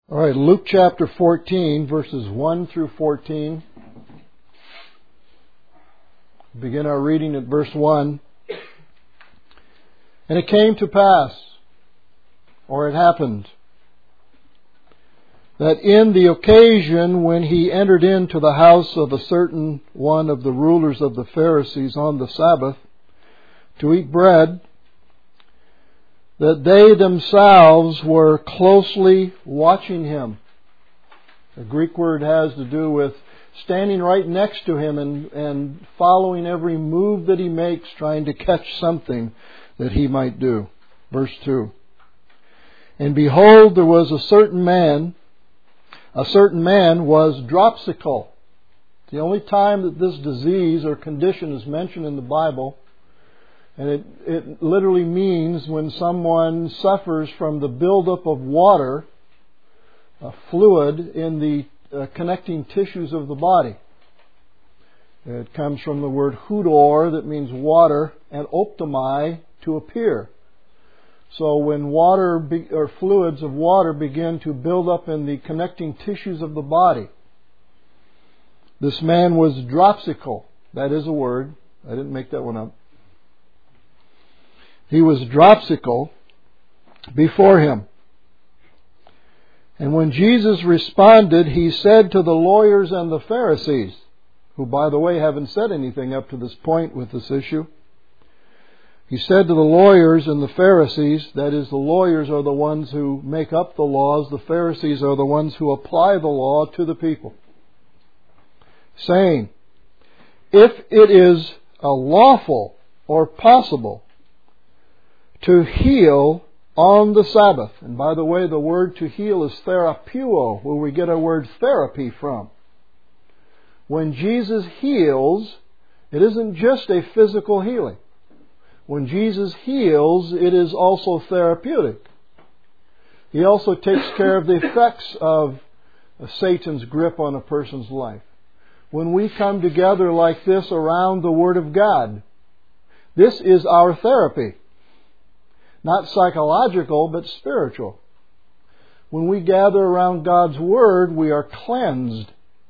All right, Luke chapter 14, verses 1 through 14. Begin our reading at verse 1. And it came to pass, or it happened, that in the occasion when he entered into the house of a certain one of the rulers of the Pharisees on the Sabbath to eat bread, that they themselves were closely watching him. The Greek word has to do with standing right next to him and following every move that he makes, trying to catch something that he might do. Verse 2. And behold, there was a certain man was dropsical. The only time that this disease or condition is mentioned in the Bible. And it literally means when someone suffers from the buildup of water, a fluid in the connecting tissues of the body. It comes from the word hudor, that means water, and optomai, to appear. So when water or fluids of water begin to build up in the connecting tissues of the body, this man was dropsical. That is a word. I didn't make that one up. He was dropsical before him. And when Jesus responded, he said to the lawyers and the Pharisees, who, by the way, haven't said anything up to this point with this issue. He said to the lawyers and the Pharisees, that is, the lawyers are the ones who make up the laws, the Pharisees are the ones who apply the law to the people, saying, if it is lawful or possible to heal on the Sabbath. And by the way, the word to heal is therapeuo, where we get our word therapy from. When Jesus heals, it isn't just a physical healing. When Jesus heals, it is also therapeutic. He also takes care of the effects of Satan's grip on a person's life. When we come together like this around the Word of God, this is our therapy. Not psychological, but spiritual. When we gather around God's Word, we are cleansed.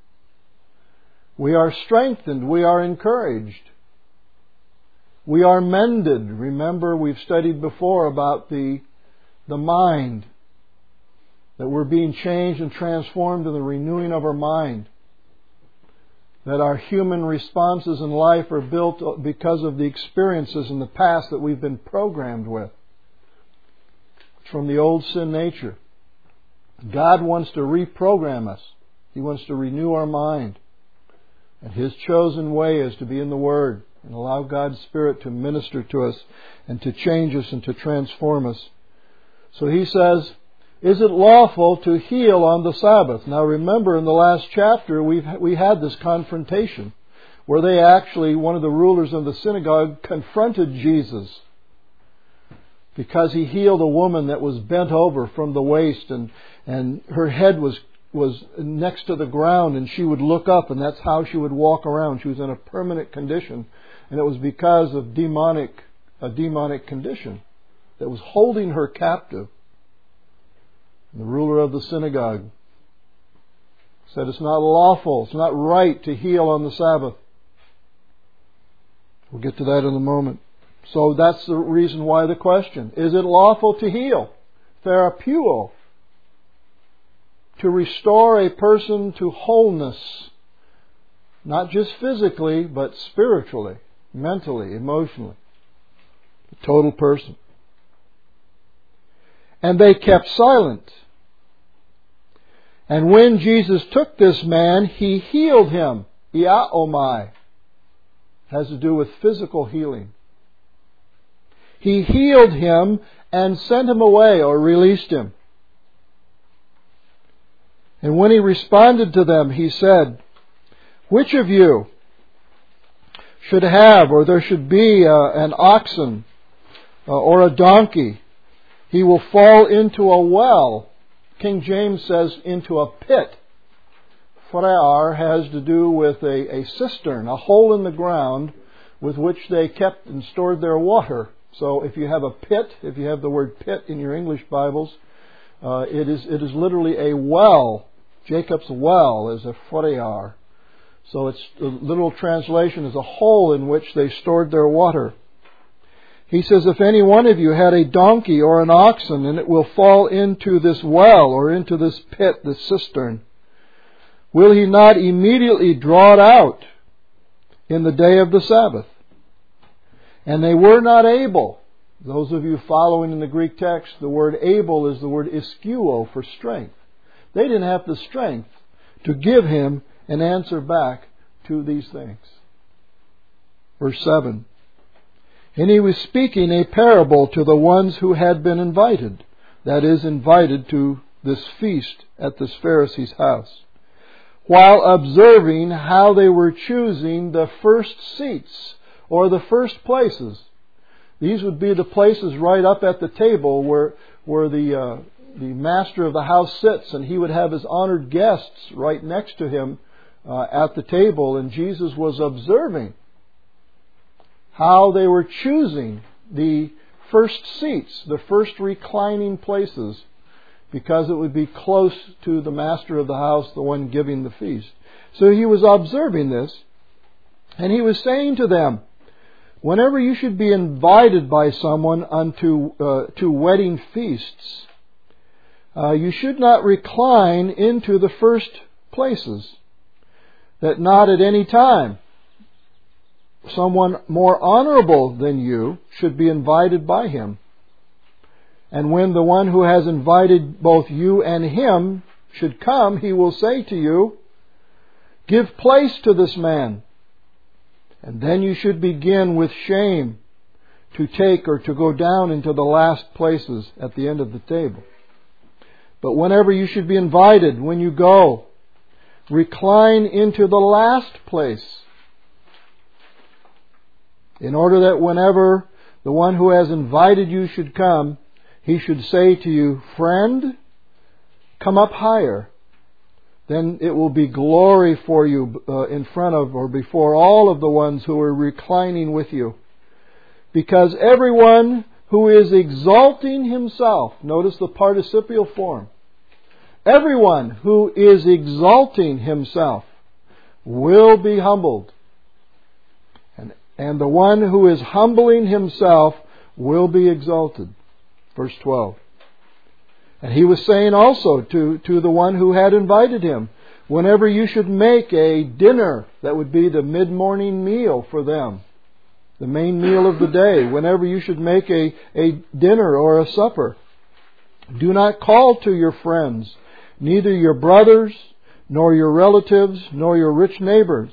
We are strengthened. We are encouraged. We are mended. Remember, we've studied before about the mind. That we're being changed and transformed in the renewing of our mind. That our human responses in life are built because of the experiences in the past that we've been programmed with. From the old sin nature. God wants to reprogram us. He wants to renew our mind. And His chosen way is to be in the Word and allow God's Spirit to minister to us and to change us and to transform us. So He says, is it lawful to heal on the Sabbath? Now remember, in the last chapter we had this confrontation where they actually, one of the rulers of the synagogue confronted Jesus because He healed a woman that was bent over from the waist and her head was next to the ground, and she would look up, and that's how she would walk around. She was in a permanent condition, and it was because of a demonic condition that was holding her captive. And the ruler of the synagogue said it's not lawful, it's not right to heal on the Sabbath. We'll get to that in a moment. So that's the reason why the question. Is it lawful to heal? Therapeuo. To restore a person to wholeness. Not just physically, but spiritually, mentally, emotionally. A total person. And they kept silent. And when Jesus took this man, He healed him. Iaomai. Has to do with physical healing. He healed him and sent him away, or released him. And when He responded to them, He said, which of you should have, or there should be an oxen or a donkey, he will fall into a well. King James says into a pit. Phrear has to do with a cistern, a hole in the ground with which they kept and stored their water. So if you have a pit, if you have the word pit in your English Bibles, It is literally a well. Jacob's well is a phorear. So its literal translation is a hole in which they stored their water. He says, if any one of you had a donkey or an oxen, and it will fall into this well or into this pit, this cistern, will he not immediately draw it out in the day of the Sabbath? And they were not able. Those of you following in the Greek text, the word able is the word iskuo for strength. They didn't have the strength to give him an answer back to these things. Verse 7. And he was speaking a parable to the ones who had been invited. That is, invited to this feast at this Pharisee's house. While observing how they were choosing the first seats or the first places. These would be the places right up at the table where the master of the house sits, and he would have his honored guests right next to him at the table. And Jesus was observing how they were choosing the first seats, the first reclining places, because it would be close to the master of the house, the one giving the feast. So he was observing this, and he was saying to them, whenever you should be invited by someone unto to wedding feasts, you should not recline into the first places, that not at any time someone more honorable than you should be invited by him. And when the one who has invited both you and him should come, he will say to you, give place to this man. And then you should begin with shame to take or to go down into the last places at the end of the table. But whenever you should be invited, when you go, recline into the last place, in order that whenever the one who has invited you should come, he should say to you, friend, come up higher. Then it will be glory for you in front of or before all of the ones who are reclining with you. Because everyone who is exalting himself, notice the participial form, everyone who is exalting himself will be humbled. And the one who is humbling himself will be exalted. Verse 12. And he was saying also to the one who had invited him, whenever you should make a dinner, that would be the mid-morning meal for them, the main meal of the day, whenever you should make a dinner or a supper, do not call to your friends, neither your brothers, nor your relatives, nor your rich neighbors,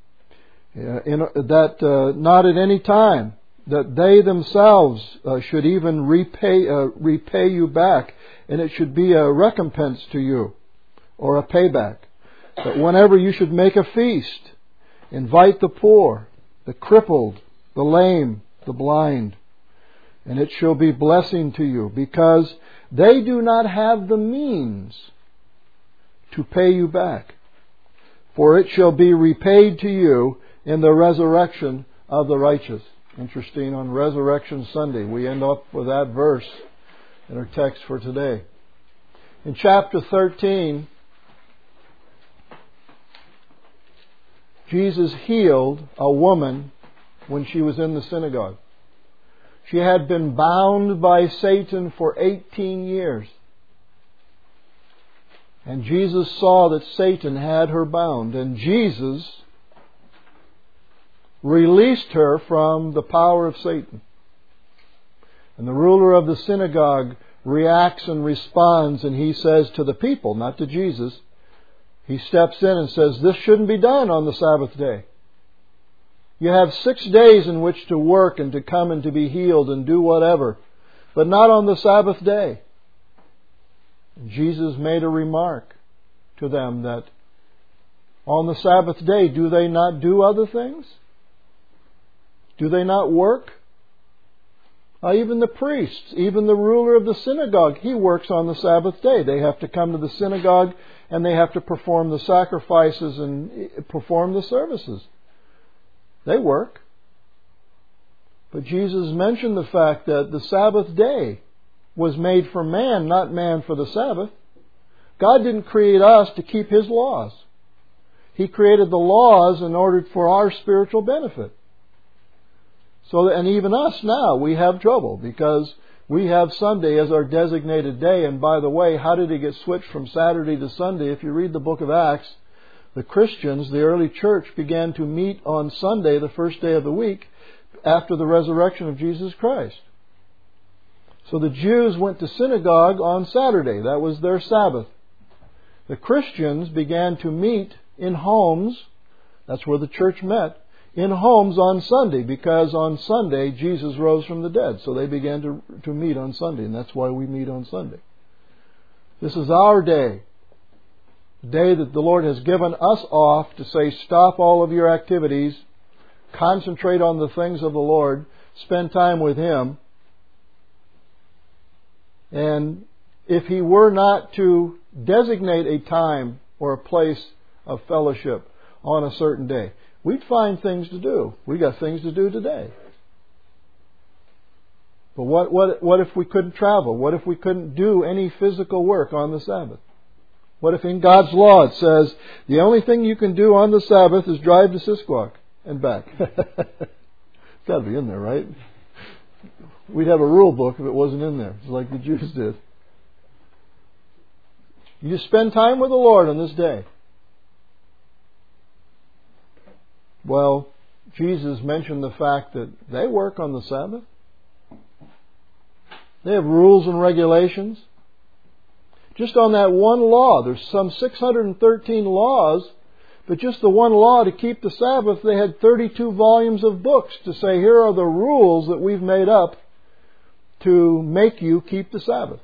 not at any time, that they themselves should even repay you back, and it should be a recompense to you, or a payback. But whenever you should make a feast, invite the poor, the crippled, the lame, the blind, and it shall be blessing to you, because they do not have the means to pay you back. For it shall be repaid to you in the resurrection of the righteous. Interesting, on Resurrection Sunday, we end up with that verse in our text for today. In chapter 13, Jesus healed a woman when she was in the synagogue. She had been bound by Satan for 18 years. And Jesus saw that Satan had her bound. And Jesus released her from the power of Satan. And the ruler of the synagogue reacts and responds, and he says to the people, not to Jesus, he steps in and says, this shouldn't be done on the Sabbath day. You have 6 days in which to work and to come and to be healed and do whatever, but not on the Sabbath day. And Jesus made a remark to them that on the Sabbath day, do they not do other things? Do they not work? Even the priests, even the ruler of the synagogue, he works on the Sabbath day. They have to come to the synagogue and they have to perform the sacrifices and perform the services. They work. But Jesus mentioned the fact that the Sabbath day was made for man, not man for the Sabbath. God didn't create us to keep His laws. He created the laws in order for our spiritual benefit. And even us now, we have trouble because we have Sunday as our designated day. And by the way, how did it get switched from Saturday to Sunday? If you read the book of Acts, the Christians, the early church, began to meet on Sunday, the first day of the week, after the resurrection of Jesus Christ. So the Jews went to synagogue on Saturday. That was their Sabbath. The Christians began to meet in homes. That's where the church met. In homes on Sunday, because on Sunday Jesus rose from the dead. So they began to meet on Sunday, and that's why we meet on Sunday. This is our day. The day that the Lord has given us off to say, stop all of your activities, concentrate on the things of the Lord, spend time with Him. And if He were not to designate a time or a place of fellowship on a certain day, we'd find things to do. We got things to do today. But what if we couldn't travel? What if we couldn't do any physical work on the Sabbath? What if in God's law it says the only thing you can do on the Sabbath is drive to Sisquoc and back? It's got to be in there, right? We'd have a rule book if it wasn't in there, just like the Jews did. You spend time with the Lord on this day. Well, Jesus mentioned the fact that they work on the Sabbath. They have rules and regulations. Just on that one law, there's some 613 laws, but just the one law to keep the Sabbath, they had 32 volumes of books to say, here are the rules that we've made up to make you keep the Sabbath.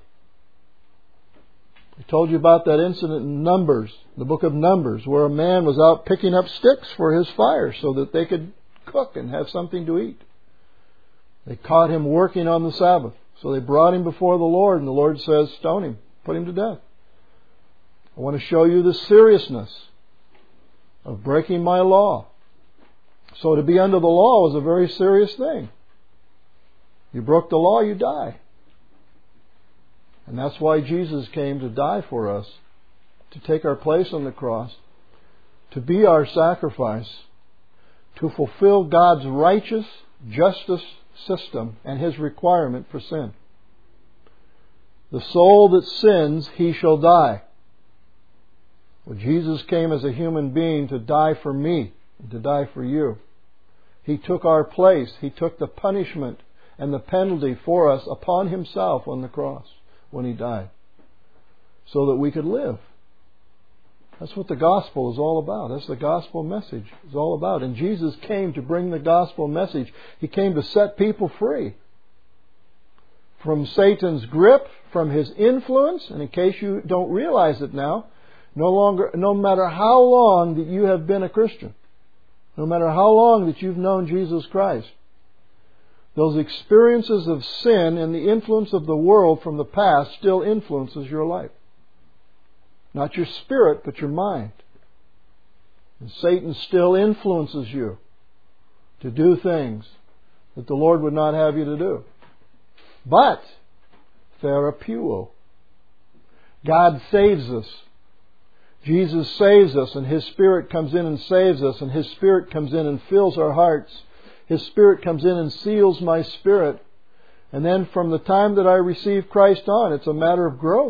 I told you about that incident in Numbers, the book of Numbers, where a man was out picking up sticks for his fire so that they could cook and have something to eat. They caught him working on the Sabbath. So they brought him before the Lord, and the Lord says, stone him, put him to death. I want to show you the seriousness of breaking my law. So to be under the law was a very serious thing. You broke the law, you die. And that's why Jesus came to die for us, to take our place on the cross, to be our sacrifice, to fulfill God's righteous justice system and His requirement for sin. The soul that sins, he shall die. Well, Jesus came as a human being to die for me and to die for you. He took our place. He took the punishment and the penalty for us upon Himself on the cross when He died, so that we could live. That's what the gospel is all about. That's the gospel message is all about. And Jesus came to bring the gospel message. He came to set people free from Satan's grip, from his influence. And in case you don't realize it now, no matter how long that you have been a Christian, no matter how long that you've known Jesus Christ, those experiences of sin and the influence of the world from the past still influences your life. Not your spirit, but your mind. And Satan still influences you to do things that the Lord would not have you to do. But, therapeuo. God saves us. Jesus saves us, and His Spirit comes in and saves us, and His Spirit comes in and fills our hearts. His Spirit comes in and seals my spirit. And then from the time that I receive Christ on, it's a matter of growth.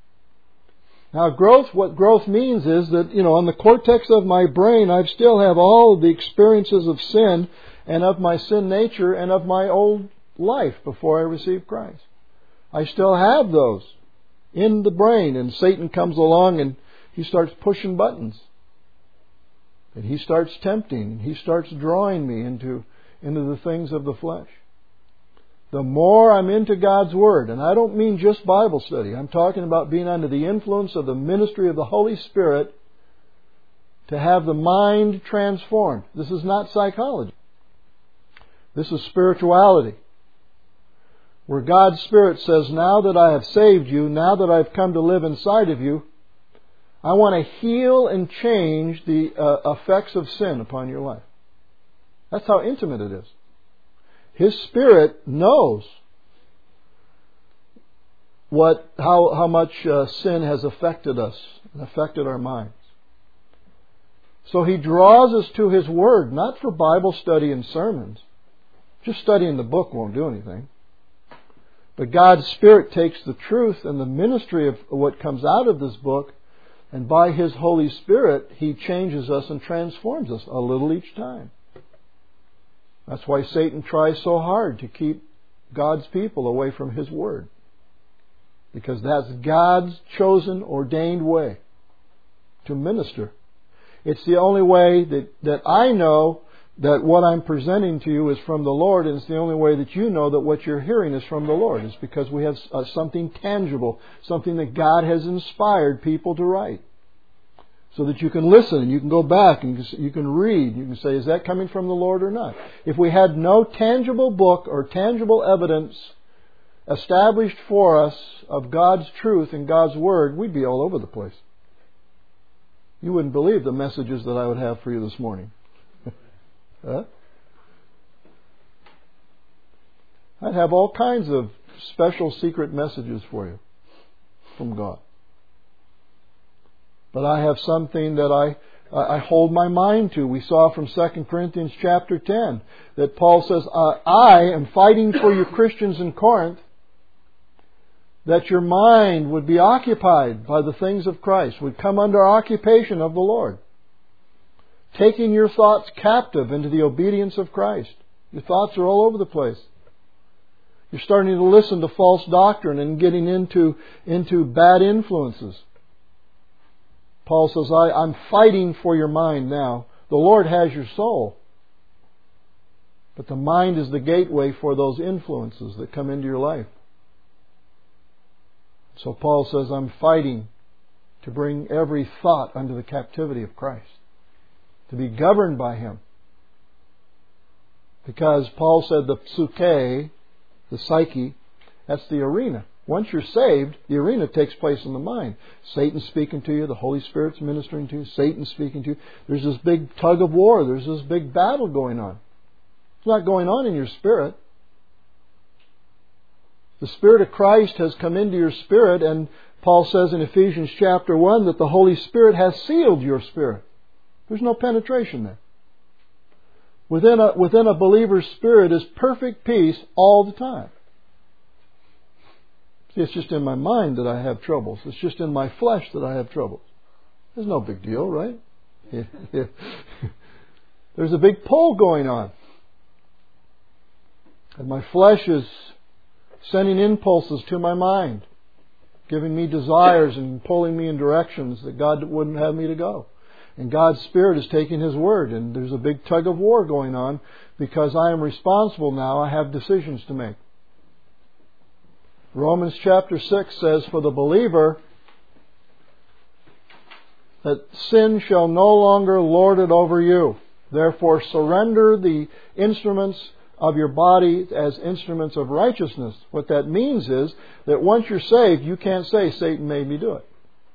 Now what growth means is that, on the cortex of my brain, I still have all of the experiences of sin and of my sin nature and of my old life before I received Christ. I still have those in the brain, and Satan comes along and he starts pushing buttons. And he starts tempting, and he starts drawing me into the things of the flesh. The more I'm into God's Word, and I don't mean just Bible study, I'm talking about being under the influence of the ministry of the Holy Spirit to have the mind transformed. This is not psychology. This is spirituality. Where God's Spirit says, now that I have saved you, now that I've come to live inside of you, I want to heal and change the effects of sin upon your life. That's how intimate it is. His Spirit knows how much sin has affected us and affected our minds. So He draws us to His Word, not for Bible study and sermons. Just studying the book won't do anything. But God's Spirit takes the truth and the ministry of what comes out of this book, and by His Holy Spirit, He changes us and transforms us a little each time. That's why Satan tries so hard to keep God's people away from His Word. Because that's God's chosen, ordained way to minister. It's the only way that I know that what I'm presenting to you is from the Lord, and it's the only way that you know that what you're hearing is from the Lord. It's because we have something tangible, something that God has inspired people to write. So that you can listen and you can go back and you can read. You can say, is that coming from the Lord or not? If we had no tangible book or tangible evidence established for us of God's truth and God's Word, we'd be all over the place. You wouldn't believe the messages that I would have for you this morning. Huh? I'd have all kinds of special secret messages for you from God. But I have something that I hold my mind to. We saw from 2 Corinthians chapter 10 that Paul says, I am fighting for you Christians in Corinth, that your mind would be occupied by the things of Christ, would come under occupation of the Lord. Taking your thoughts captive into the obedience of Christ. Your thoughts are all over the place. You're starting to listen to false doctrine and getting into bad influences. Paul says, I'm fighting for your mind now. The Lord has your soul. But the mind is the gateway for those influences that come into your life. So Paul says, I'm fighting to bring every thought under the captivity of Christ, to be governed by Him. Because Paul said the psyche, the psyche, that's the arena. Once you're saved, the arena takes place in the mind. Satan's speaking to you, the Holy Spirit's ministering to you, Satan's speaking to you. There's this big tug of war, there's this big battle going on. It's not going on in your spirit. The Spirit of Christ has come into your spirit, and Paul says in Ephesians chapter 1 that the Holy Spirit has sealed your spirit. There's no penetration there. Within a believer's spirit is perfect peace all the time. See, it's just in my mind that I have troubles. It's just in my flesh that I have troubles. There's no big deal, right? There's a big pull going on. And my flesh is sending impulses to my mind, giving me desires and pulling me in directions that God wouldn't have me to go. And God's Spirit is taking His Word, and there's a big tug of war going on because I am responsible now. I have decisions to make. Romans chapter 6 says, for the believer, that sin shall no longer lord it over you. Therefore surrender the instruments of your body as instruments of righteousness. What that means is that once you're saved, you can't say, Satan made me do it.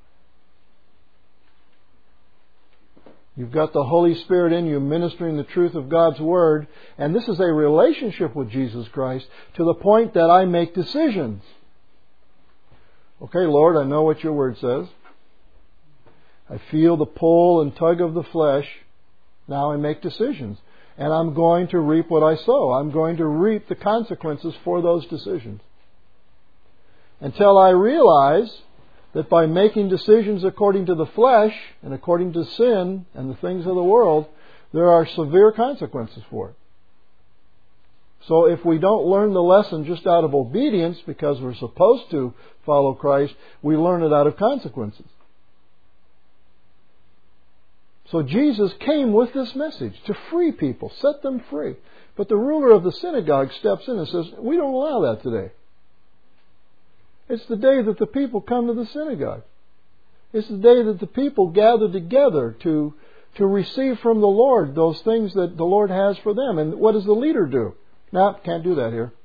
You've got the Holy Spirit in you ministering the truth of God's Word. And this is a relationship with Jesus Christ to the point that I make decisions. Okay, Lord, I know what your Word says. I feel the pull and tug of the flesh. Now I make decisions. And I'm going to reap what I sow. I'm going to reap the consequences for those decisions. Until I realize that by making decisions according to the flesh and according to sin and the things of the world, there are severe consequences for it. So if we don't learn the lesson just out of obedience because we're supposed to follow Christ, we learn it out of consequences. So Jesus came with this message to free people, set them free. But the ruler of the synagogue steps in and says, we don't allow that today. It's the day that the people come to the synagogue. It's the day that the people gather together to receive from the Lord those things that the Lord has for them. And what does the leader do? No, can't do that here.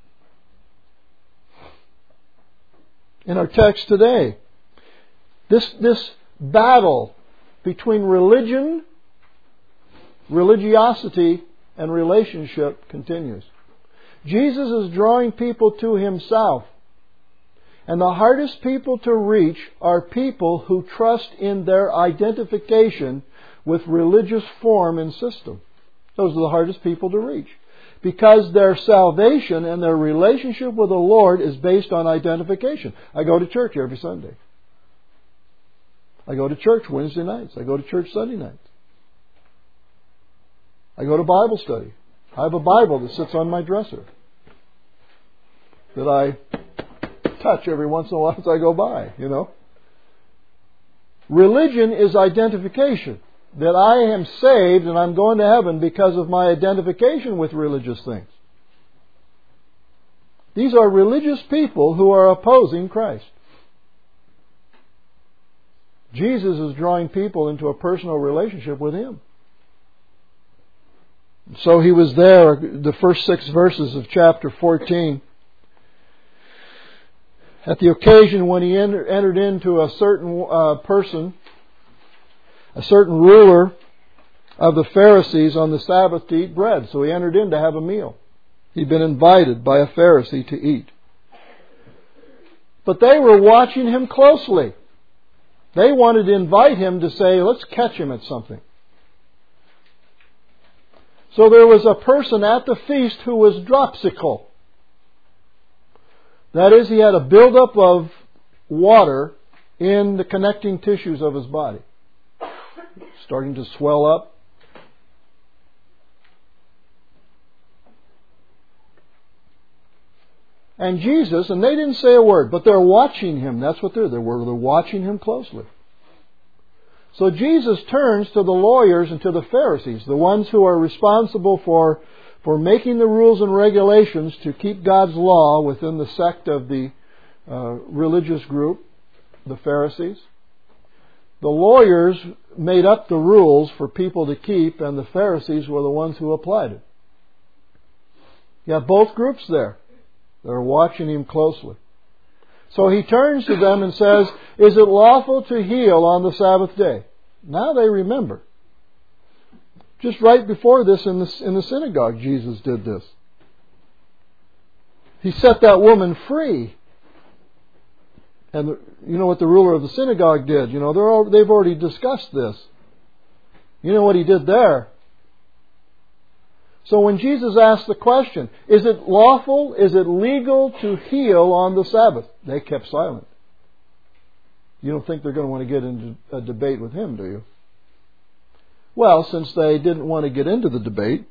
In our text today, this battle between religiosity, and relationship continues. Jesus is drawing people to Himself. And the hardest people to reach are people who trust in their identification with religious form and system. Those are the hardest people to reach. Because their salvation and their relationship with the Lord is based on identification. I go to church every Sunday. I go to church Wednesday nights. I go to church Sunday nights. I go to Bible study. I have a Bible that sits on my dresser that I touch every once in a while as I go by, Religion is identification. That I am saved and I'm going to heaven because of my identification with religious things. These are religious people who are opposing Christ. Jesus is drawing people into a personal relationship with Him. So He was there, the first 6 verses of chapter 14. At the occasion when He entered into a certain person, a certain ruler of the Pharisees on the Sabbath to eat bread. So He entered in to have a meal. He'd been invited by a Pharisee to eat. But they were watching Him closely. They wanted to invite Him to say, let's catch Him at something. So there was a person at the feast who was dropsical. That is, he had a buildup of water in the connecting tissues of his body. Starting to swell up. And Jesus, and they didn't say a word, but they're watching Him. That's what they're watching Him closely. So Jesus turns to the lawyers and to the Pharisees, the ones who are responsible for making the rules and regulations to keep God's law within the sect of the religious group, the Pharisees. The lawyers made up the rules for people to keep, and the Pharisees were the ones who applied it. You have both groups there. They're watching Him closely. So He turns to them and says, is it lawful to heal on the Sabbath day? Now they remember. Just right before this in the synagogue, Jesus did this. He set that woman free. And you know what the ruler of the synagogue did? They've already discussed this. You know what He did there? So when Jesus asked the question, is it lawful, is it legal to heal on the Sabbath? They kept silent. You don't think they're going to want to get into a debate with Him, do you? Well, since they didn't want to get into the debate,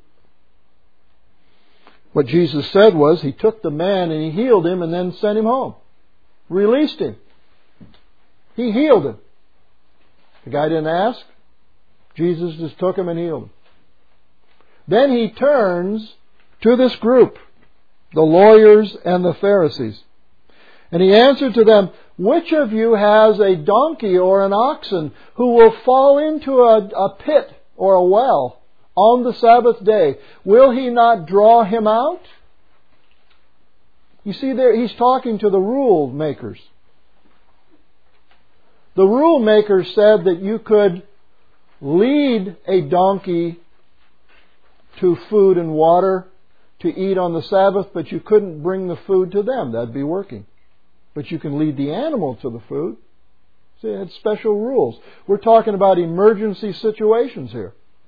what Jesus said was He took the man and He healed him and then sent him home. Released him. He healed him. The guy didn't ask. Jesus just took him and healed him. Then He turns to this group, the lawyers and the Pharisees. And He answered to them, which of you has a donkey or an oxen who will fall into a pit or a well on the Sabbath day? Will he not draw him out? You see there, He's talking to the rule makers. The rule makers said that you could lead a donkey to food and water to eat on the Sabbath, but you couldn't bring the food to them. That'd be working. But you can lead the animal to the food. See, it had special rules. We're talking about emergency situations here.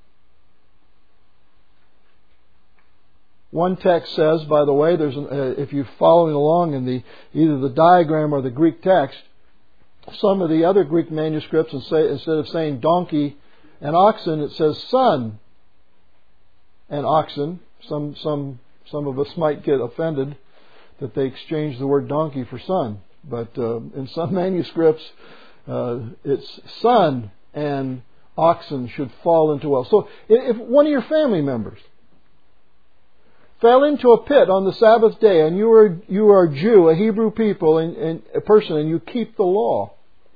One text says, by the way, if you're following along in either the diagram or the Greek text, some of the other Greek manuscripts, instead of saying donkey and oxen, it says son and oxen. Some of us might get offended that they exchange the word donkey for son. But in some manuscripts, it's son and oxen should fall into well. So if one of your family members fell into a pit on the Sabbath day, and you are a Jew, a Hebrew people, and a person, and you keep the law,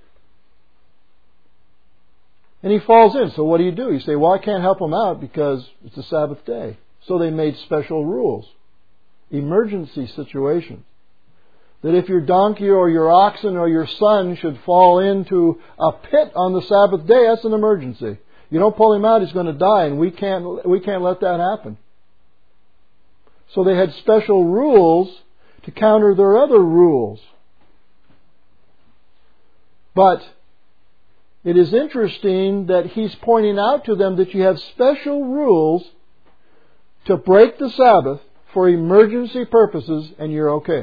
and he falls in, so what do? You say, well, I can't help him out because it's a Sabbath day. So they made special rules. Emergency situations. That if your donkey or your oxen or your son should fall into a pit on the Sabbath day, that's an emergency. You don't pull him out, he's going to die, and we can't let that happen. So they had special rules to counter their other rules. But it is interesting that he's pointing out to them that you have special rules to break the Sabbath for emergency purposes, and you're okay.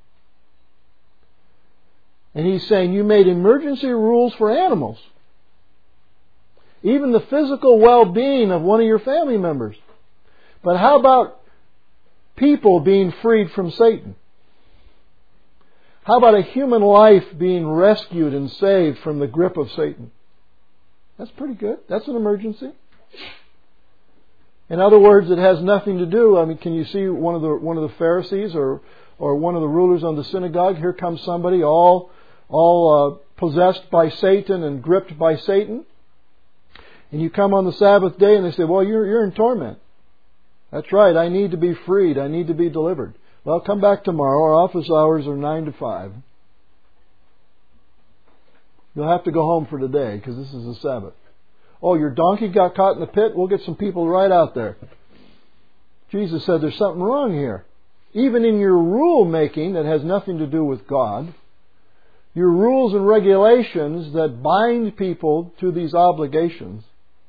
And he's saying you made emergency rules for animals. Even the physical well-being of one of your family members. But how about people being freed from Satan? How about a human life being rescued and saved from the grip of Satan? That's pretty good. That's an emergency. In other words, it has nothing to do. I mean, can you see one of the Pharisees or one of the rulers on the synagogue? Here comes somebody all possessed by Satan and gripped by Satan. And you come on the Sabbath day and they say, well, you're in torment. That's right, I need to be freed. I need to be delivered. Well, come back tomorrow. Our office hours are 9 to 5. You'll have to go home for today because this is the Sabbath. Oh, your donkey got caught in the pit? We'll get some people right out there. Jesus said there's something wrong here. Even in your rule making that has nothing to do with God, your rules and regulations that bind people to these obligations,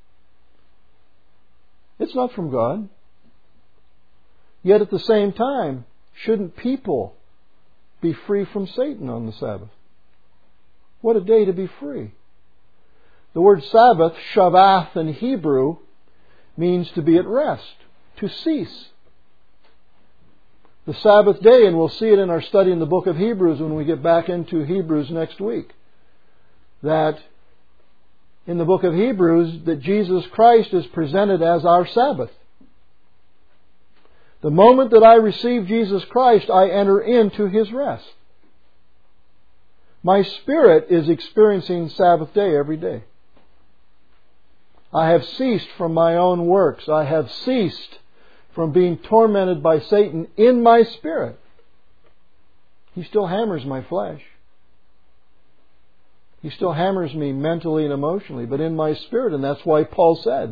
it's not from God. Yet at the same time, shouldn't people be free from Satan on the Sabbath? What a day to be free. The word Sabbath, Shabbath in Hebrew, means to be at rest, to cease. The Sabbath day, and we'll see it in our study in the book of Hebrews when we get back into Hebrews next week, that in the book of Hebrews that Jesus Christ is presented as our Sabbath. The moment that I receive Jesus Christ, I enter into His rest. My spirit is experiencing Sabbath day every day. I have ceased from my own works. I have ceased from being tormented by Satan in my spirit. He still hammers my flesh. He still hammers me mentally and emotionally, but in my spirit. And that's why Paul said,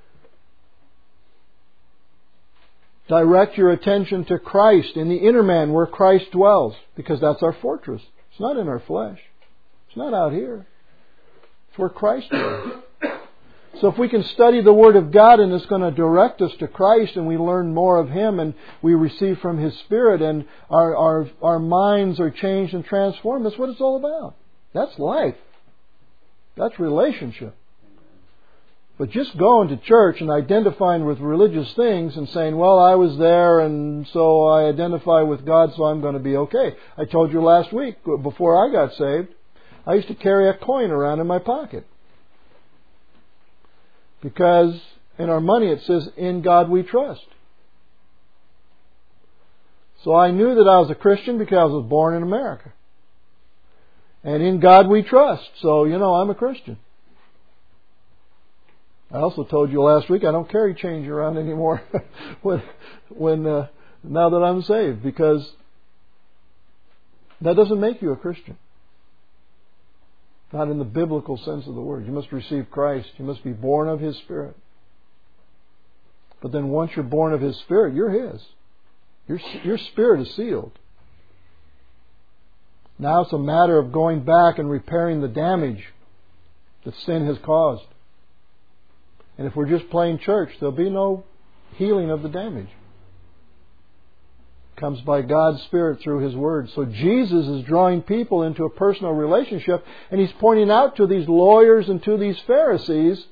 direct your attention to Christ in the inner man where Christ dwells, because that's our fortress. It's not in our flesh. It's not out here. It's where Christ dwells. So if we can study the Word of God and it's going to direct us to Christ and we learn more of Him and we receive from His Spirit and our minds are changed and transformed, that's what it's all about. That's life. That's relationship. But just going to church and identifying with religious things and saying, well, I was there and so I identify with God, so I'm going to be okay. I told you last week, before I got saved, I used to carry a coin around in my pocket. Because in our money it says, in God we trust. So I knew that I was a Christian because I was born in America. And in God we trust. So, I'm a Christian. I also told you last week I don't carry change around anymore now that I'm saved, because that doesn't make you a Christian. Not in the biblical sense of the word. You must receive Christ. You must be born of His Spirit. But then once you're born of His Spirit, you're His. Your spirit is sealed. Now it's a matter of going back and repairing the damage that sin has caused. And if we're just playing church, there'll be no healing of the damage. It comes by God's Spirit through His Word. So Jesus is drawing people into a personal relationship, and He's pointing out to these lawyers and to these Pharisees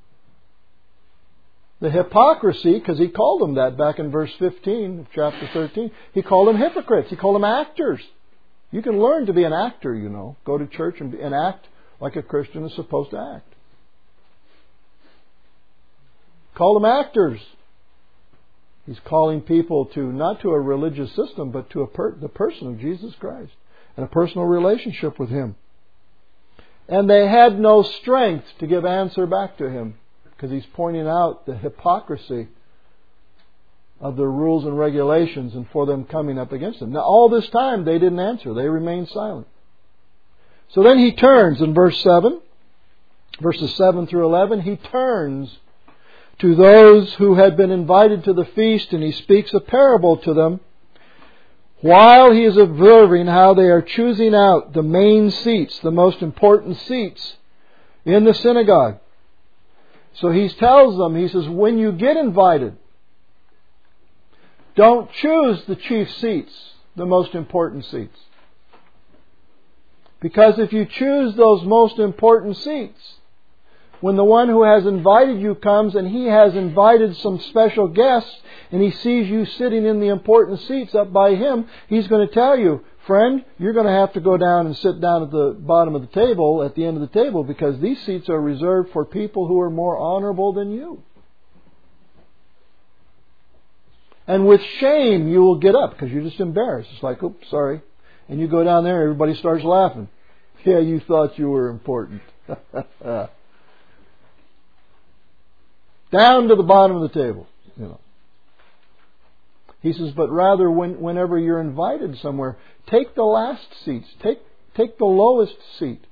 the hypocrisy, because He called them that back in verse 15 of chapter 13. He called them hypocrites. He called them actors. You can learn to be an actor, Go to church and act like a Christian is supposed to act. Call them actors. He's calling people not to a religious system, but to the person of Jesus Christ and a personal relationship with Him. And they had no strength to give answer back to Him, because He's pointing out the hypocrisy of the rules and regulations and for them coming up against Him. Now, all this time they didn't answer. They remained silent. So then He turns in verses 7 through 11, He turns to those who had been invited to the feast, and He speaks a parable to them. while he is observing how they are choosing out the main seats, the most important seats in the synagogue. So he tells them, he says, when you get invited, don't choose the chief seats, the most important seats. Because if you choose those most important seats, when the one who has invited you comes and he has invited some special guests and he sees you sitting in the important seats up by him, he's going to tell you, friend, you're going to have to go down and sit down at the bottom of the table, at the end of the table, because these seats are reserved for people who are more honorable than you. And with shame you will get up because you're just embarrassed. It's like, oops, sorry. And you go down there, everybody starts laughing. Yeah, you thought you were important. Down to the bottom of the table. He says, but rather whenever you're invited somewhere, take the last seats. Take the lowest seat.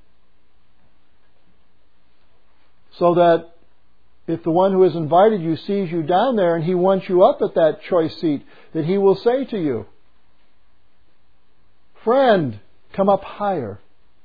So that if the one who has invited you sees you down there and he wants you up at that choice seat, that he will say to you, friend, come up higher.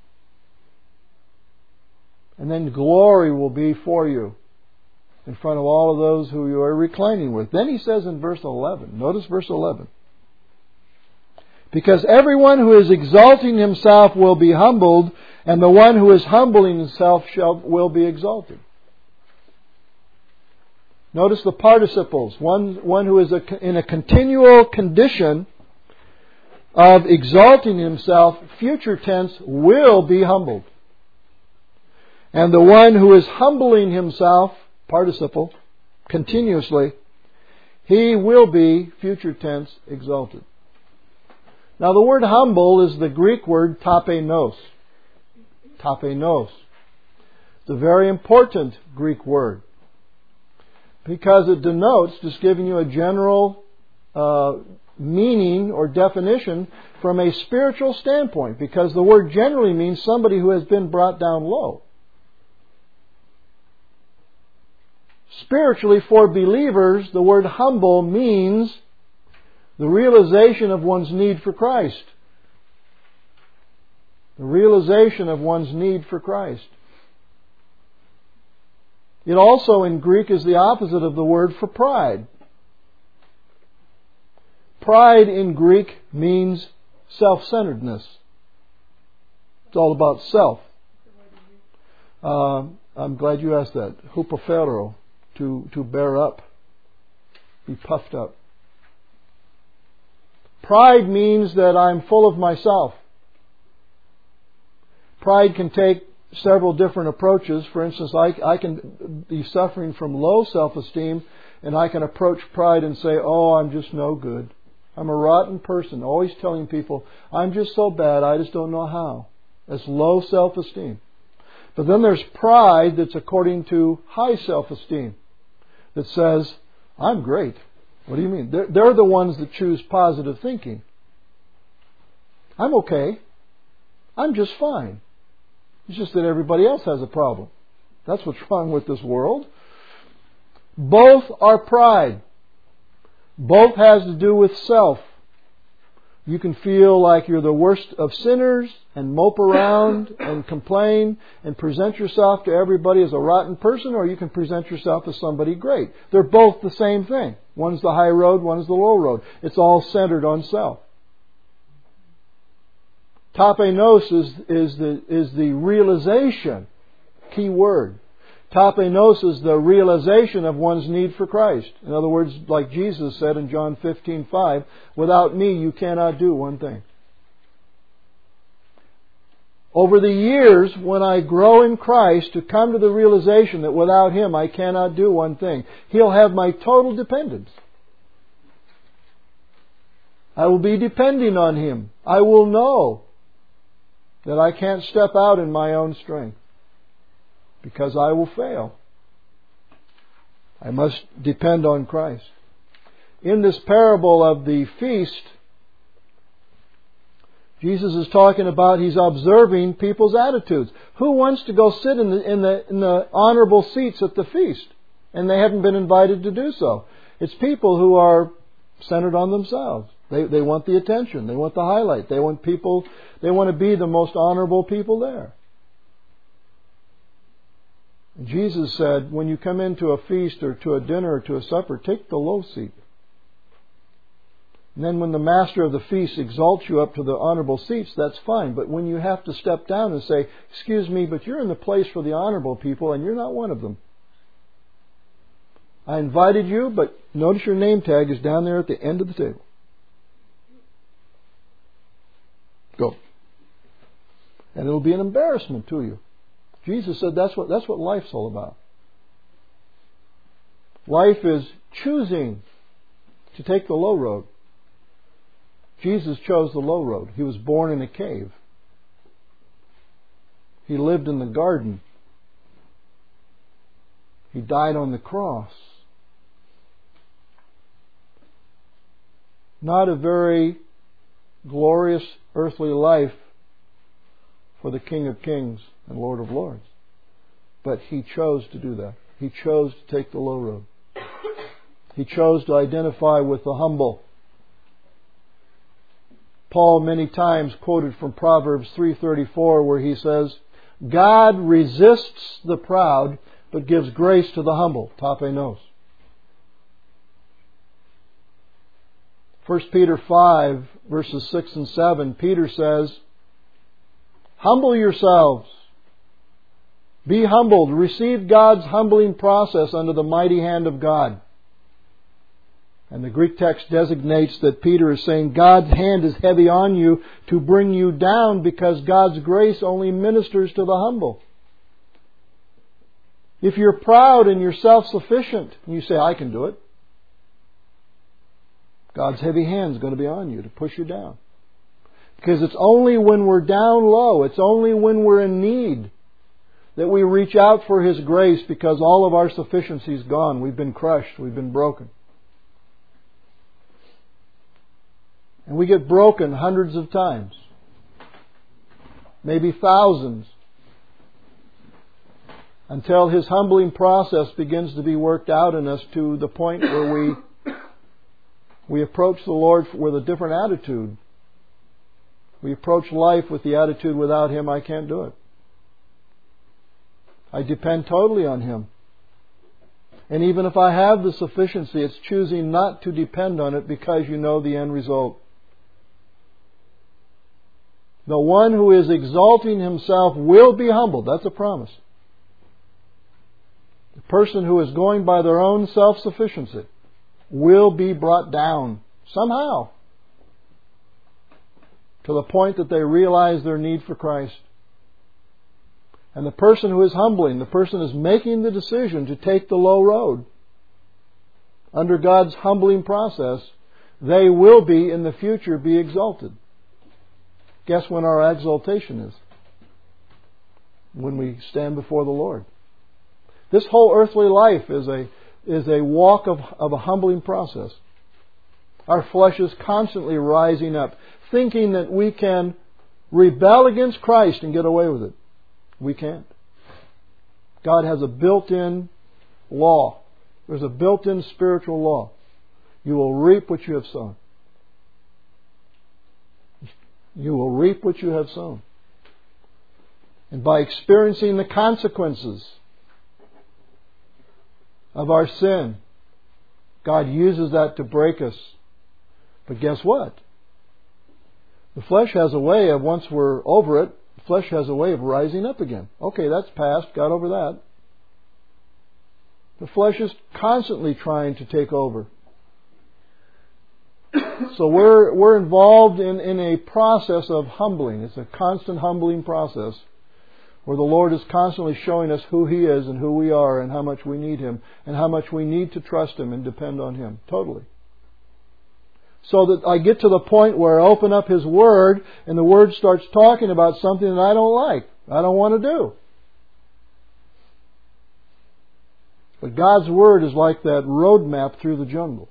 And then glory will be for you in front of all of those who you are reclining with. Then he says in verse 11, notice verse 11. Because everyone who is exalting himself will be humbled, and the one who is humbling himself will be exalted. Notice the participles. One who is in a continual condition of exalting himself, future tense, will be humbled. And the one who is humbling himself, participle, continuously, he will be, future tense, exalted. Now the word humble is the Greek word tapenos. Tapenos. It's a very important Greek word. Because it denotes, just giving you a general meaning or definition from a spiritual standpoint. Because the word generally means somebody who has been brought down low. Spiritually, for believers, the word humble means the realization of one's need for Christ. The realization of one's need for Christ. It also in Greek is the opposite of the word for pride. Pride in Greek means self-centeredness. It's all about self. I'm glad you asked that. Hupofero. To bear up, be puffed up. Pride means that I'm full of myself. Pride can take several different approaches. For instance, I can be suffering from low self-esteem, and I can approach pride and say, oh, I'm just no good. I'm a rotten person, always telling people, I'm just so bad, I just don't know how. That's low self-esteem. But then there's pride that's according to high self-esteem. That says, I'm great. What do you mean? They're the ones that choose positive thinking. I'm okay. I'm just fine. It's just that everybody else has a problem. That's what's wrong with this world. Both are pride. Both has to do with self. You can feel like you're the worst of sinners and mope around and complain and present yourself to everybody as a rotten person, or you can present yourself as somebody great. They're both the same thing. One's the high road, one's the low road. It's all centered on self. Tapenos is the realization, key word. Tapenos is the realization of one's need for Christ. In other words, like Jesus said in John 15:5, without me you cannot do one thing. Over the years, when I grow in Christ, to come to the realization that without Him I cannot do one thing, He'll have my total dependence. I will be depending on Him. I will know that I can't step out in my own strength, because I will fail. I must depend on Christ. In this parable of the feast, Jesus is talking about, He's observing people's attitudes. Who wants to go sit in the honorable seats at the feast? And they haven't been invited to do so. It's people who are centered on themselves. They want the attention. They want the highlight. They want to be the most honorable people there. And Jesus said, when you come into a feast or to a dinner or to a supper, take the low seat. And then when the master of the feast exalts you up to the honorable seats, that's fine. But when you have to step down and say, excuse me, but you're in the place for the honorable people and you're not one of them. I invited you, but notice your name tag is down there at the end of the table. Go. And it'll be an embarrassment to you. Jesus said that's what life's all about. Life is choosing to take the low road. Jesus chose the low road. He was born in a cave. He lived in the garden. He died on the cross. Not a very glorious earthly life for the King of Kings and Lord of Lords. But He chose to do that. He chose to take the low road. He chose to identify with the humble. Paul many times quoted from Proverbs 3:34 where he says, God resists the proud but gives grace to the humble. Tapenos. 1 Peter 5 verses 6 and 7, Peter says, humble yourselves. Be humbled. Receive God's humbling process under the mighty hand of God. And the Greek text designates that Peter is saying God's hand is heavy on you to bring you down because God's grace only ministers to the humble. If you're proud and you're self-sufficient and you say, I can do it, God's heavy hand is going to be on you to push you down. Because it's only when we're down low, it's only when we're in need that we reach out for His grace because all of our sufficiency is gone. We've been crushed. We've been broken. And we get broken hundreds of times. Maybe thousands. Until His humbling process begins to be worked out in us to the point where we approach the Lord with a different attitude. We approach life with the attitude, without Him I can't do it. I depend totally on Him. And even if I have the sufficiency, it's choosing not to depend on it because you know the end result. The one who is exalting himself will be humbled. That's a promise. The person who is going by their own self-sufficiency will be brought down somehow to the point that they realize their need for Christ. And the person who is humbling, the person who is making the decision to take the low road under God's humbling process, they will be in the future be exalted. Guess when our exaltation is? When we stand before the Lord. This whole earthly life is a walk of a humbling process. Our flesh is constantly rising up, thinking that we can rebel against Christ and get away with it. We can't. God has a built-in law. There's a built-in spiritual law. You will reap what you have sown. You will reap what you have sown. And by experiencing the consequences of our sin, God uses that to break us. But guess what? The flesh has a way of, once we're over it, the flesh has a way of rising up again. Okay, that's past, got over that. The flesh is constantly trying to take over. So we're involved in a process of humbling. It's a constant humbling process where the Lord is constantly showing us who He is and who we are and how much we need Him and how much we need to trust Him and depend on Him totally. So that I get to the point where I open up His Word and the Word starts talking about something that I don't like, I don't want to do. But God's Word is like that roadmap through the jungle.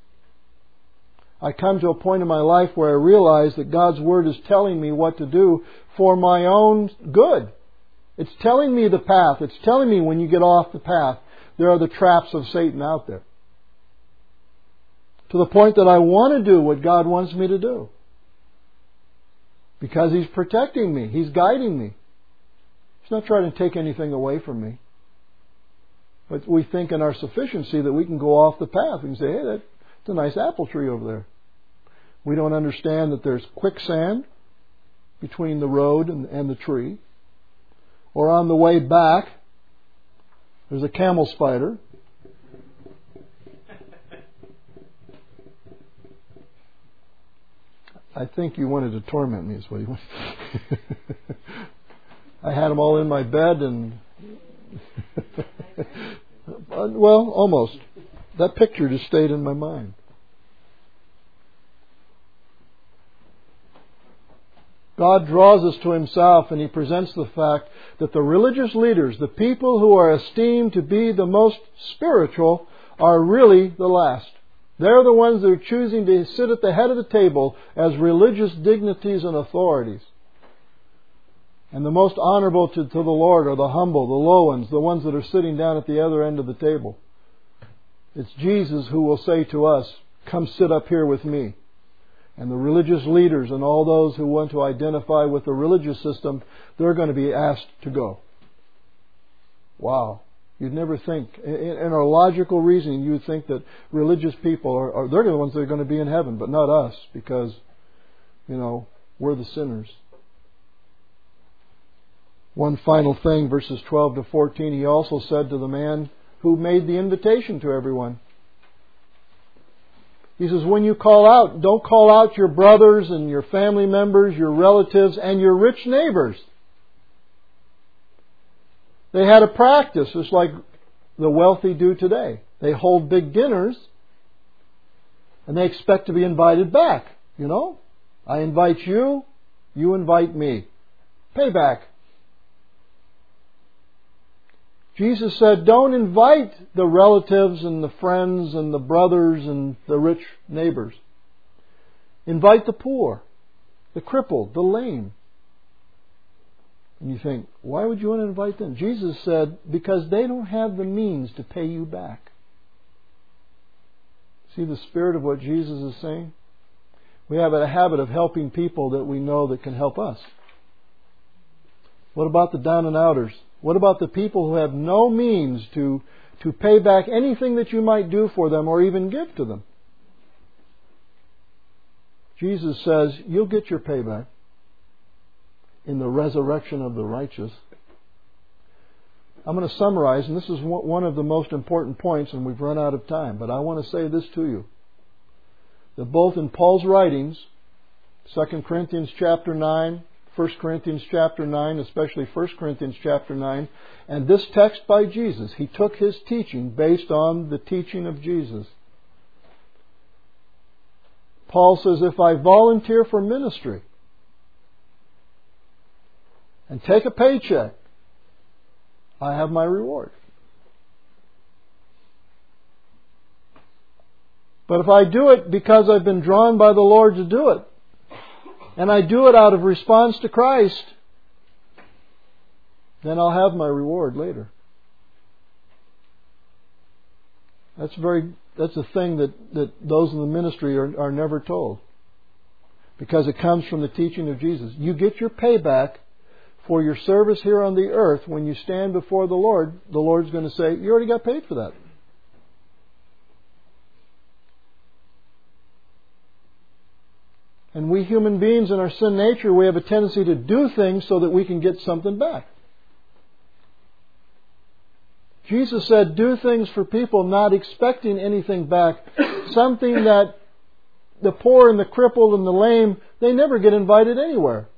I come to a point in my life where I realize that God's Word is telling me what to do for my own good. It's telling me the path. It's telling me when you get off the path, there are the traps of Satan out there. to the point that I want to do what God wants me to do. Because He's protecting me. He's guiding me. He's not trying to take anything away from me. But we think in our sufficiency that we can go off the path. We can say, hey, that's a nice apple tree over there. We don't understand that there's quicksand between the road and the tree. Or on the way back, there's a camel spider. I think you wanted to torment me, is what you wanted. I had them all in my bed and... well, almost. That picture just stayed in my mind. God draws us to Himself, and He presents the fact that the religious leaders, the people who are esteemed to be the most spiritual, are really the last. They're the ones that are choosing to sit at the head of the table as religious dignities and authorities. And the most honorable to the Lord are the humble, the low ones, the ones that are sitting down at the other end of the table. It's Jesus who will say to us, come sit up here with me. And the religious leaders and all those who want to identify with the religious system, they're going to be asked to go. Wow. You'd never think, in our logical reasoning, you would think that religious people they're the ones that are going to be in heaven, but not us, because, we're the sinners. One final thing, verses 12 to 14, He also said to the man who made the invitation to everyone. He says, when you call out, don't call out your brothers and your family members, your relatives, and your rich neighbors. They had a practice, just like the wealthy do today. They hold big dinners, and they expect to be invited back. I invite you, you invite me. Payback. Jesus said, don't invite the relatives and the friends and the brothers and the rich neighbors. Invite the poor, the crippled, the lame. And you think, why would you want to invite them? Jesus said, because they don't have the means to pay you back. See the spirit of what Jesus is saying? We have a habit of helping people that we know that can help us. What about the down and outers? What about the people who have no means to pay back anything that you might do for them or even give to them? Jesus says, you'll get your payback in the resurrection of the righteous. I'm going to summarize, and this is one of the most important points, and we've run out of time, but I want to say this to you. That both in Paul's writings, 2 Corinthians chapter 9, 1 Corinthians chapter 9, especially 1 Corinthians chapter 9, and this text by Jesus, he took his teaching based on the teaching of Jesus. Paul says, if I volunteer for ministry and take a paycheck, I have my reward. But if I do it because I've been drawn by the Lord to do it, and I do it out of response to Christ, then I'll have my reward later. That's a thing that those in the ministry are never told. Because it comes from the teaching of Jesus. You get your payback for your service here on the earth. When you stand before the Lord's going to say, you already got paid for that. And we human beings in our sin nature, we have a tendency to do things so that we can get something back. Jesus said, do things for people not expecting anything back. Something that the poor and the crippled and the lame, they never get invited anywhere.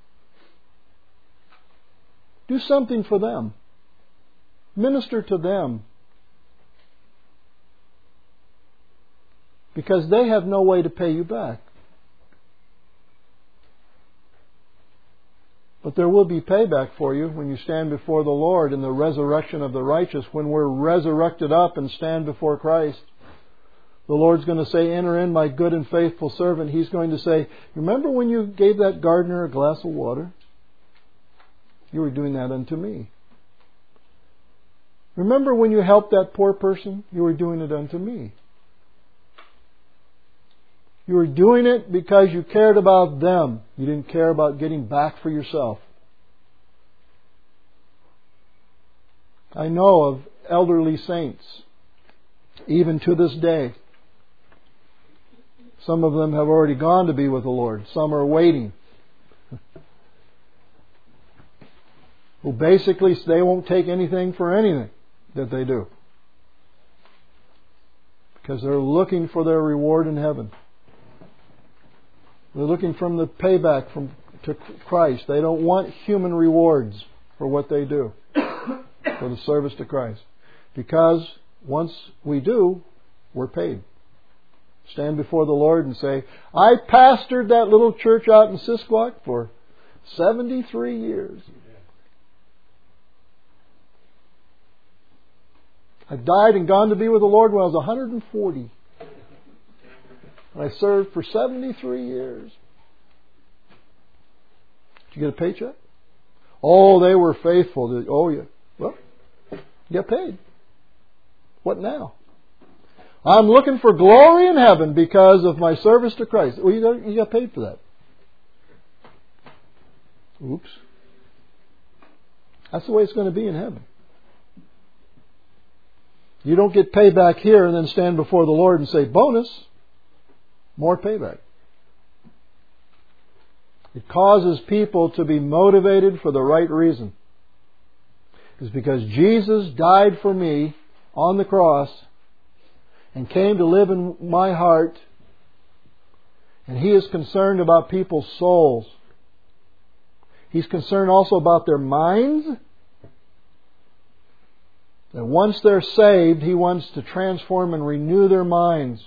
Do something for them. Minister to them. Because they have no way to pay you back. But there will be payback for you when you stand before the Lord in the resurrection of the righteous. When we're resurrected up and stand before Christ, the Lord's going to say, enter in, my good and faithful servant. He's going to say, remember when you gave that gardener a glass of water? You were doing that unto me. Remember when you helped that poor person? You were doing it unto me. You were doing it because you cared about them. You didn't care about getting back for yourself. I know of elderly saints, even to this day. Some of them have already gone to be with the Lord. Some are waiting. Who basically, they won't take anything for anything that they do. Because they're looking for their reward in heaven. They're looking from the payback to Christ. They don't want human rewards for what they do, for the service to Christ. Because once we do, we're paid. Stand before the Lord and say, I pastored that little church out in Sisquoc for 73 years. I died and gone to be with the Lord when I was 140. And I served for 73 years. Did you get a paycheck? Oh, they were faithful. Oh, yeah. Well, you get paid. What now? I'm looking for glory in heaven because of my service to Christ. Well, you got paid for that. Oops. That's the way it's going to be in heaven. You don't get payback here and then stand before the Lord and say, bonus, more payback. It causes people to be motivated for the right reason. It's because Jesus died for me on the cross and came to live in my heart, and He is concerned about people's souls. He's concerned also about their minds. That once they're saved, He wants to transform and renew their minds.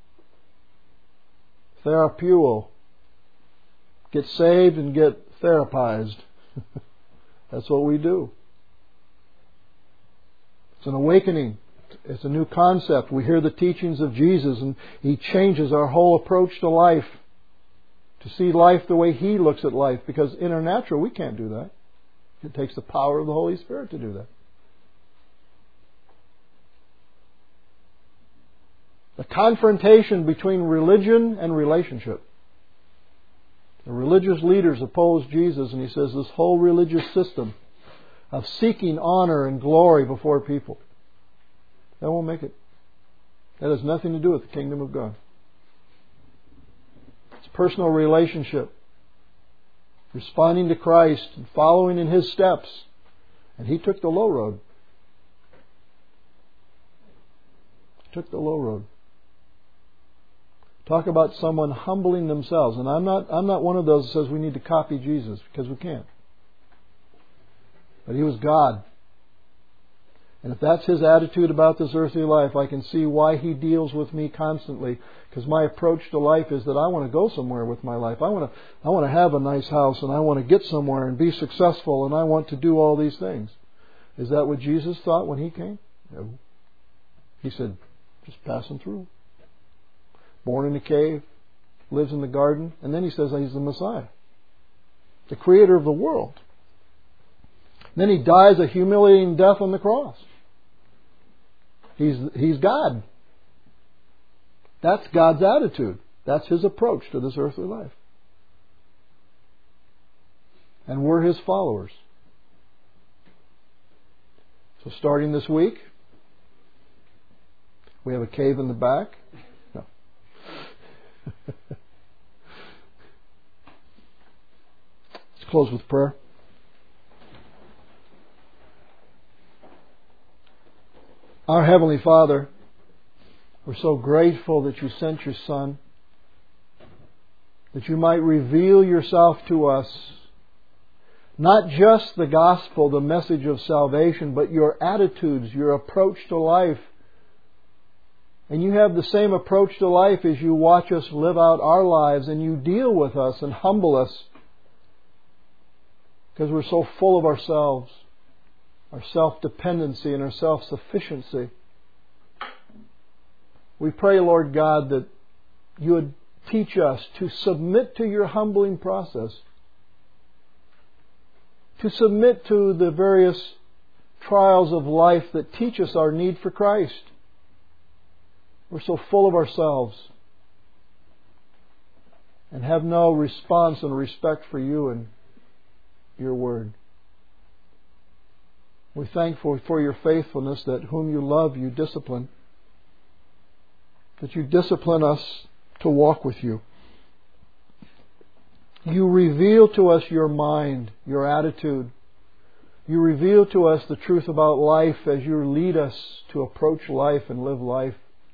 Therapeuo. Get saved and get therapized. That's what we do. It's an awakening. It's a new concept. We hear the teachings of Jesus and He changes our whole approach to life. To see life the way He looks at life. Because in our natural, we can't do that. It takes the power of the Holy Spirit to do that. The confrontation between religion and relationship. The religious leaders opposed Jesus, and He says this whole religious system of seeking honor and glory before people, that won't make it. That has nothing to do with the kingdom of God. It's personal relationship. Responding to Christ and following in His steps. And He took the low road. He took the low road. Talk about someone humbling themselves. And I'm not one of those that says we need to copy Jesus, because we can't. But He was God. And if that's His attitude about this earthly life, I can see why He deals with me constantly. Because my approach to life is that I want to go somewhere with my life. I want to have a nice house, and I want to get somewhere and be successful, and I want to do all these things. Is that what Jesus thought when He came? No. He said, just passing through. Born in a cave, lives in the garden, and then He says He's the Messiah, the Creator of the world. And then He dies a humiliating death on the cross. He's God. That's God's attitude. That's His approach to this earthly life. And we're His followers. So starting this week, we have a cave in the back. No. Let's close with prayer. Our Heavenly Father, we're so grateful that You sent Your Son, that You might reveal Yourself to us, not just the gospel, the message of salvation, but Your attitudes, Your approach to life. And You have the same approach to life as You watch us live out our lives, and You deal with us and humble us because we're so full of ourselves, our self-dependency and our self-sufficiency. We pray, Lord God, that You would teach us to submit to Your humbling process, to submit to the various trials of life that teach us our need for Christ. We're so full of ourselves. and have no response and respect for you and your word. We're thankful for your faithfulness, that whom you love, you discipline. That you discipline us to walk with you. You reveal to us your mind, your attitude. You reveal to us the truth about life as you lead us to approach life and live life.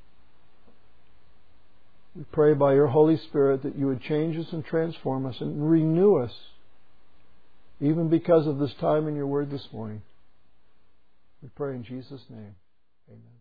We pray by your Holy Spirit that you would change us and transform us and renew us, even because of this time in your word this morning. We pray in Jesus' name. Amen.